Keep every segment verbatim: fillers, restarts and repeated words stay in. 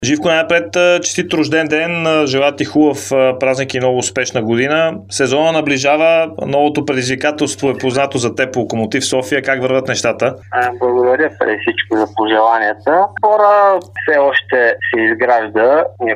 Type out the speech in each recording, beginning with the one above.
Живко, най-напред честит рожден ден, желая ти хубав празник и много успешна година. Сезона наближава, новото предизвикателство е познато за теб по Локомотив София. Как върват нещата? Благодаря преди всичко за пожеланията. Хора все още се изгражда. Ние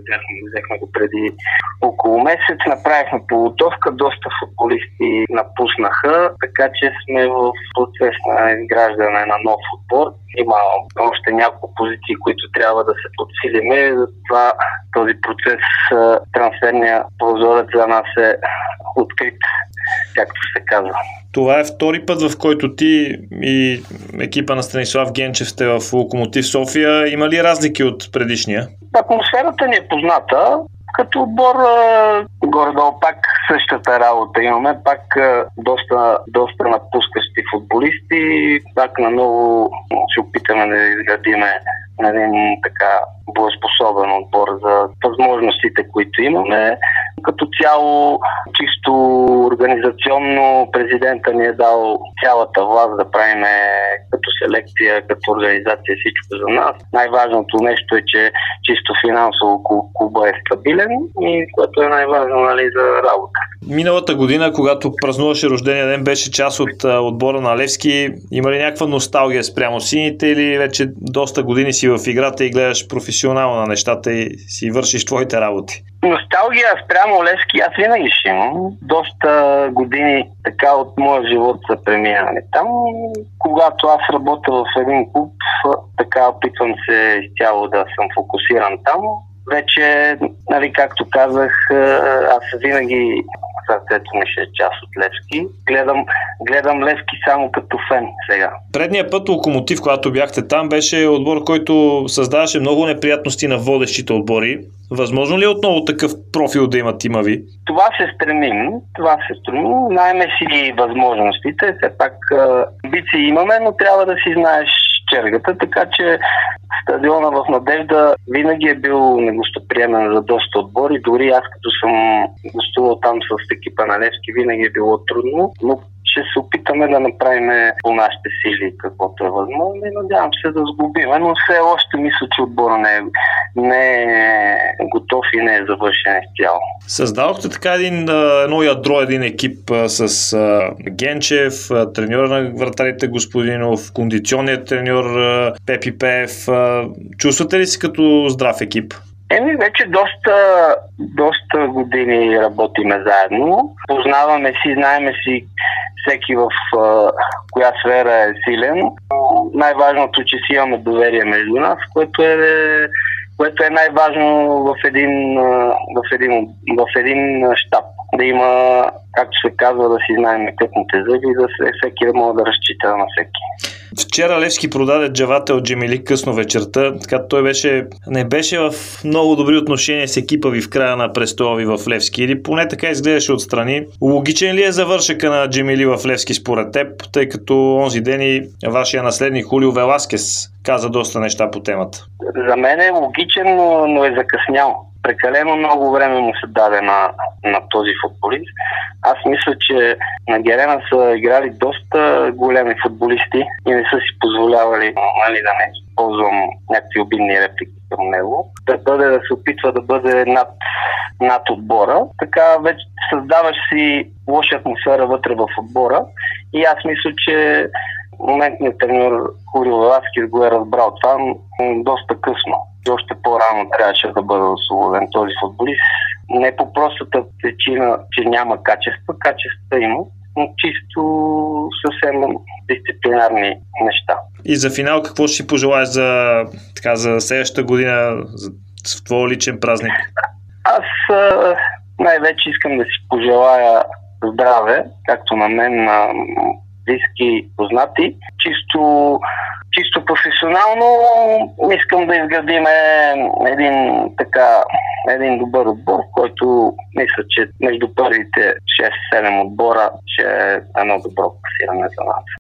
взехме го преди около месец. Направихме подготовка, доста футболисти напуснаха, така че сме в процес на изграждане на нов отбор. Има още няколко позиции, които трябва да се подсилиме. Затова този процес, трансферния прозорец за нас е открит, както се казва. Това е втори път, в който ти и екипа на Станислав Генчев сте в Локомотив София. Има ли разлики от предишния? Атмосферата ни е позната. Като отбор, горе-долу пак същата работа имаме, пак доста, доста напускащи футболисти, пак наново ще опитаме да изградиме един така боеспособен отбор за възможностите, които имаме. Като цяло, чисто организационно, президента ни е дал цялата власт да правим като селекция, като организация всичко за нас. Най-важното нещо е, че чисто финансово клуба е стабилен и което е най-важно, нали, за работа. Миналата година, когато празнуваше рождения ден, беше част от отбора на Левски. Има ли някаква носталгия спрямо сините или вече доста години си в играта и гледаш професионално на нещата и си вършиш твоите работи? Носталгия спрямо Левски аз винаги ще имам. Доста години така от моя живот са преминали там. Когато аз работя в един клуб, така опитвам се изцяло да съм фокусиран там. Вече, нали, както казах, аз винаги сърцето ми ще е част от Левски. Гледам, гледам Левски само като фен сега. Предния път Локомотив, когато бяхте там, беше отбор, който създаваше много неприятности на водещите отбори. Възможно ли е отново такъв профил да има тима ви? Това се стремим. Това се стремим. Знаеме си възможностите. Все пак амбиции имаме, но трябва да си знаеш чергата, така че стадиона в Надежда винаги е бил негостоприемен за доста отбори. Дори аз като съм гостувал там с екипа на Левски, винаги е било трудно, но ще се опитаме да направим по нашите сили каквото е възможно и надявам се да сглобиме, но все още мисля, че отбора не е, не е готов и не е завършен изцяло. Създадохте така един, едно ядро, един екип с Генчев, треньора на вратарите Господинов, кондиционният треньор Пепи Пеев. Чувствате ли си като здрав екип? Еми, вече доста, доста години работиме заедно. Познаваме си, знаеме си всеки в uh, коя сфера е силен. Най-важното, че си имаме доверие между нас, което е, което е най-важно в един, в един, в един щаб. Да има, както се казва, да си знаем кътните зъби и да се, всеки да може да разчита на всеки. Вчера Левски продаде Джавател Джемили късно вечерта, така той беше, не беше в много добри отношения с екипа ви в края на престоя ви в Левски, или поне така изгледаше отстрани. Логичен ли е завършъка на Джемили в Левски според теб, тъй като онзи ден и вашия наследник Хулио Веласкес каза доста неща по темата? За мен е логичен, но, но е закъснял. Прекалено много време му се даде на, на този футболист. Аз мисля, че на Герена са играли доста големи футболисти и не са си позволявали, нали, да не използвам някакви обидни реплики към него, да бъде, да се опитва да бъде над, над отбора. Така вече създаваш си лоша атмосфера вътре в отбора и аз мисля, че моментният треньор Хулио Веласкес го е разбрал това доста късно. И още по-рано трябваше да бъде освободен този футболист. Не по простата причина, че няма качества. Качества има, но чисто съвсем дисциплинарни неща. И за финал какво ще си пожелаеш за, така, за следващата година, за твой личен празник? Аз а, най-вече искам да си пожелая здраве, както на мен, на близки познати. Чисто Чисто професионално искам да изградим един, така, един добър отбор, който мисля, че между първите шест-седем отбора ще е едно добро класиране за нас.